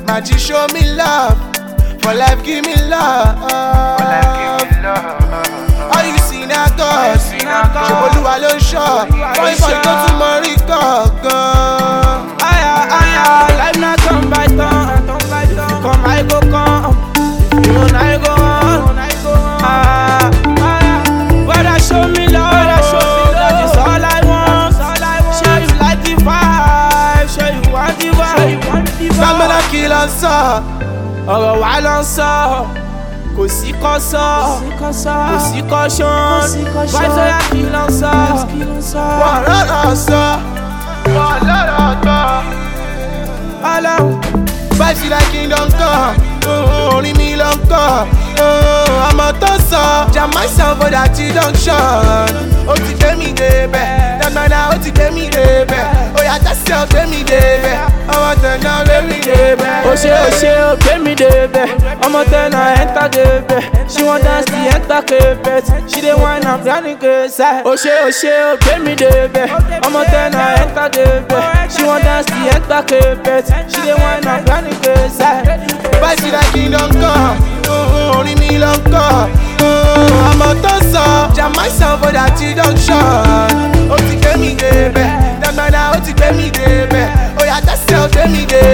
Magic show me love, for life give me love. All you see now God, Olúwa ló ń ṣọ́, boy tó tún mọ rí gangan. Life na turn by turn, if you come I go come, if you run I go run. Brother show me love, that is all I want. Show you like the vibe, show you want the vibe. Gbàgbọ́dọ̀ kí lọ sọ, ọ̀rọ̀ wa lọ sọ, kò sí kọ́ sọ, kò sí kọ́ ṣan, vibes ọ̀yà kí lọ sọ. wọ́n lọ́rọ̀ sọ, wọ́n lọ́rọ̀ gbọ́. Ọlọ́run Vibes like kingdom come, orin mi ló ń kọ́. Ọmọ tó sọ, jam myself for that junction. Ó ti gbé mi débẹ̀, dàgbàdà ó ti gbé mi débẹ̀. Ó yà tẹ́sí ọ̀ gbé mi débẹ̀, ọmọ tẹ̀nà gbé mi débẹ̀. ó ṣe ó gbé mi débẹ̀, ọmọ tẹ̀nà enter débẹ̀. She wan dance the enter carpet, she dey whine and planning case. Ó ṣe ó gbé mi débẹ̀, ọmọ tẹ̀nà enter débẹ̀. She wan dance the enter carpet, she dey whine and planning case. Vibes like kingdom come, orin mi ló ń kọ́. Ọmọ tó sọ, jam myself for that junction. Ó ti gbé mi débẹ̀, dàgbàdà ó ti gbé mi débẹ̀. Ó yà tẹ́sí ọ̀ gbé mi débẹ̀.